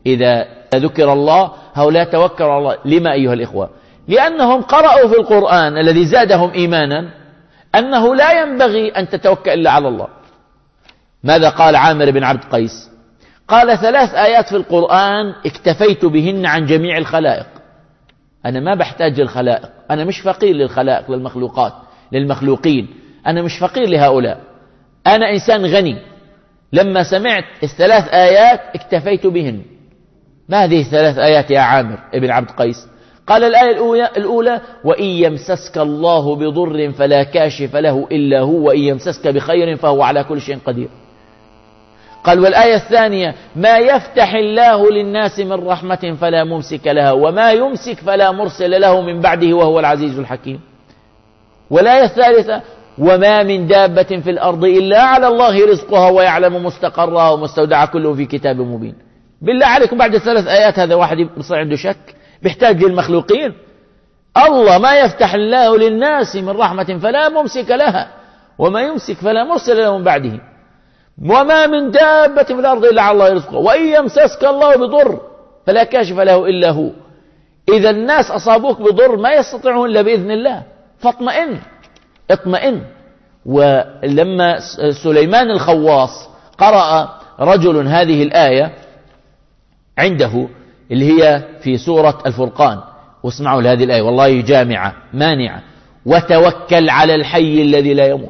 إذا ذكر الله هؤلاء توكلوا على الله. لما أيها الإخوة؟ لأنهم قرأوا في القرآن الذي زادهم إيمانا أنه لا ينبغي أن تتوكل إلا على الله. ماذا قال عامر بن عبد قيس؟ قال 3 آيات في القرآن اكتفيت بهن عن جميع الخلائق. أنا ما بحتاج للخلائق، أنا مش فقير للخلائق، للمخلوقات، للمخلوقين، أنا مش فقير لهؤلاء، أنا إنسان غني. لما سمعت 3 آيات اكتفيت بهن. ما هذه 3 آيات يا عامر بن عبد قيس؟ قال الآية الأولى وإن يمسسك الله بضر فلا كاشف له إلا هو وإن يمسسك بخير فهو على كل شيء قدير. قال والآية الثانية ما يفتح الله للناس من رحمة فلا ممسك لها وما يمسك فلا مرسل له من بعده وهو العزيز الحكيم. والآية الثالثة وما من دابة في الأرض إلا على الله رزقها ويعلم مستقرها ومستودعها كله في كتاب مبين. بالله عليكم بعد 3 آيات هذا واحد يصير عنده شك؟ بيحتاج للمخلوقين؟ الله ما يفتح الله للناس من رحمة فلا ممسك لها وما يمسك فلا مرسل له من بعده وما من دابة في الأرض إلا على الله رزقها وإن يمسسك الله بضر فلا كاشف له إلا هو. إذا الناس أصابوك بضر ما يستطيعون إلا بإذن الله، فاطمئن، اطمئن. ولما سليمان الخواص قرأ رجل هذه الآية عنده اللي هي في سورة الفرقان، واسمعوا لهذه الآية والله جامعة مانعة، وتوكل على الحي الذي لا يموت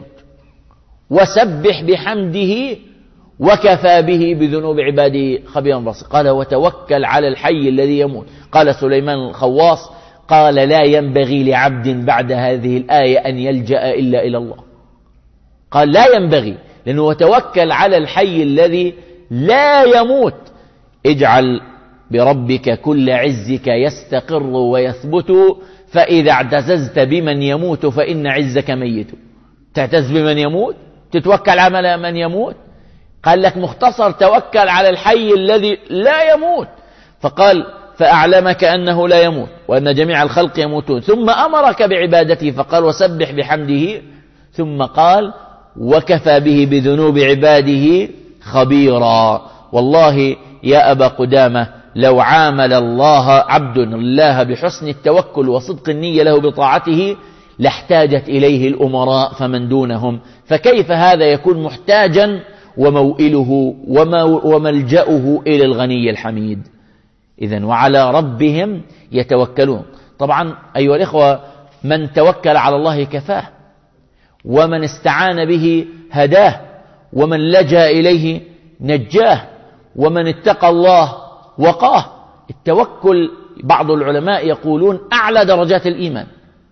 وسبح بحمده وكفى به بذنوب عباده خبيرا بصيرا. قال وتوكل على الحي الذي يموت. قال سليمان الخواص قال لا ينبغي لعبد بعد هذه الآية أن يلجأ إلا إلى الله. قال لا ينبغي، لأنه وتوكل على الحي الذي لا يموت. اجعل بربك كل عزك يستقر ويثبت فإذا اعتززت بمن يموت فإن عزك ميت. تعتز بمن يموت؟ تتوكل على من يموت؟ قال لك مختصر توكل على الحي الذي لا يموت. فقال فأعلمك أنه لا يموت وأن جميع الخلق يموتون، ثم أمرك بعبادته فقال وسبح بحمده، ثم قال وكفى به بذنوب عباده خبيرا. والله يا أبا قدامة لو عامل عبد الله بحسن التوكل وصدق النية له بطاعته لاحتاجت إليه الأمراء فمن دونهم، فكيف هذا يكون محتاجا وموئله وملجأه إلى الغني الحميد؟ إذن وعلى ربهم يتوكلون. طبعا أيها الإخوة من توكل على الله كفاه، ومن استعان به هداه، ومن لجأ إليه نجاه، ومن اتقى الله وقاه. التوكل بعض العلماء يقولون أعلى درجات الإيمان،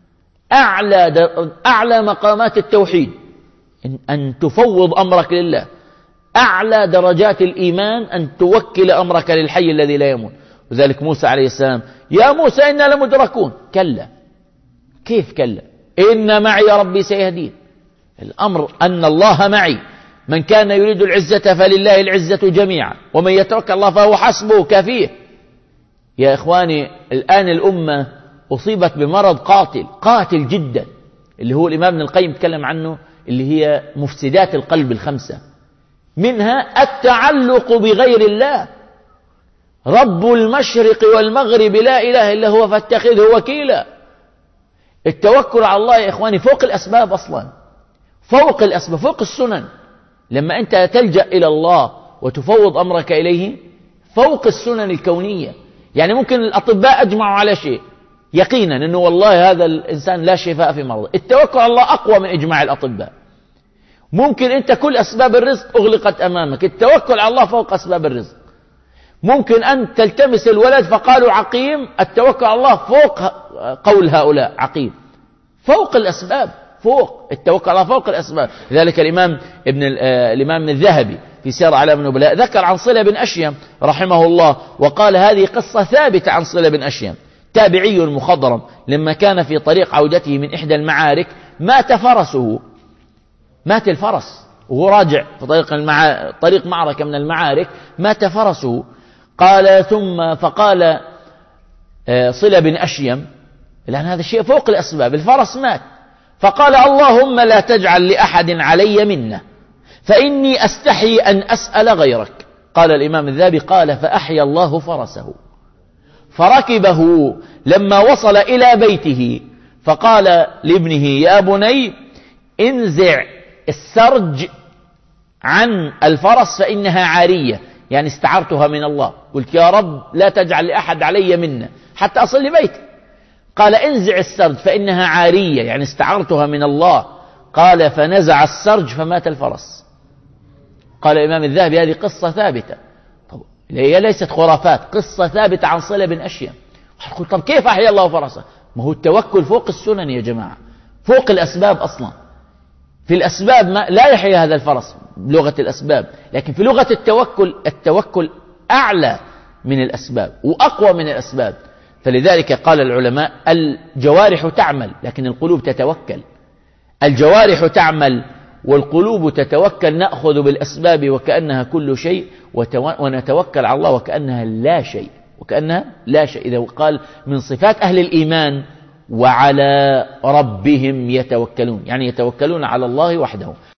أعلى مقامات التوحيد أن تفوض أمرك لله. أعلى درجات الإيمان أن توكل أمرك للحي الذي لا يموت. وذلك موسى عليه السلام يا موسى إنا لمدركون. كلا، كيف كلا؟ إن معي ربي سيهدين. الأمر أن الله معي. من كان يريد العزة فلله العزة جميعا ومن يتوكل الله فهو حسبه كفيه. يا إخواني الآن الأمة أصيبت بمرض قاتل جدا، اللي هو الإمام ابن القيم تكلم عنه، اللي هي مفسدات القلب ال5. منها التعلق بغير الله. رب المشرق والمغرب لا إله إلا هو فاتخذه وكيلا. التوكل على الله يا إخواني فوق الأسباب أصلا، فوق الأسباب، فوق السنن. لما أنت تلجأ إلى الله وتفوض أمرك إليه فوق السنن الكونية. يعني ممكن الأطباء أجمعوا على شيء يقينا أنه والله هذا الإنسان لا شفاء في مرض، التوكل على الله أقوى من إجماع الأطباء. ممكن أنت كل أسباب الرزق أغلقت أمامك، التوكل على الله فوق أسباب الرزق. ممكن أن تلتمس الولد فقالوا عقيم، التوكل على الله فوق قول هؤلاء عقيم، فوق الأسباب، فوق التوكل على فوق الأسباب. لذلك الإمام الذهبي في سير أعلام النبلاء ذكر عن صلة بن أشيم رحمه الله وقال هذه قصة ثابتة عن صلة بن أشيم، تابعي مخضرم، لما كان في طريق عودته من إحدى المعارك مات فرسه، مات الفرس وهو راجع في طريق معركة من المعارك، مات فرسه. قال فقال صلة بن أشيم لأن هذا الشيء فوق الأسباب، الفرس مات، فقال اللهم لا تجعل لأحد علي منه فإني أستحي أن أسأل غيرك. قال الإمام الذهبي قال فأحيا الله فرسه فركبه لما وصل إلى بيته فقال لابنه يا بني انزع السرج عن الفرس فإنها عارية، يعني استعرتها من الله، قلت يا رب لا تجعل لأحد علي منا حتى أصل لبيتي. قال انزع السرج فإنها عارية، يعني استعرتها من الله. قال فنزع السرج فمات الفرس. قال الإمام الذهبي هذه قصة ثابتة، هي ليست خرافات، قصة ثابتة عن صلة بن أشيم. قلت طب كيف أحيا الله فرسه؟ ما هو التوكل فوق السنن يا جماعة، فوق الأسباب أصلا. في الأسباب ما لا يحيى هذا الفرس بلغة الأسباب، لكن في لغة التوكل أعلى من الأسباب وأقوى من الأسباب. فلذلك قال العلماء الجوارح تعمل لكن القلوب تتوكل. الجوارح تعمل والقلوب تتوكل. نأخذ بالأسباب وكأنها كل شيء ونتوكل على الله وكأنها لا شيء، وكأنها لا شيء. إذا قال من صفات أهل الإيمان وعلى ربهم يتوكلون، يعني يتوكلون على الله وحده.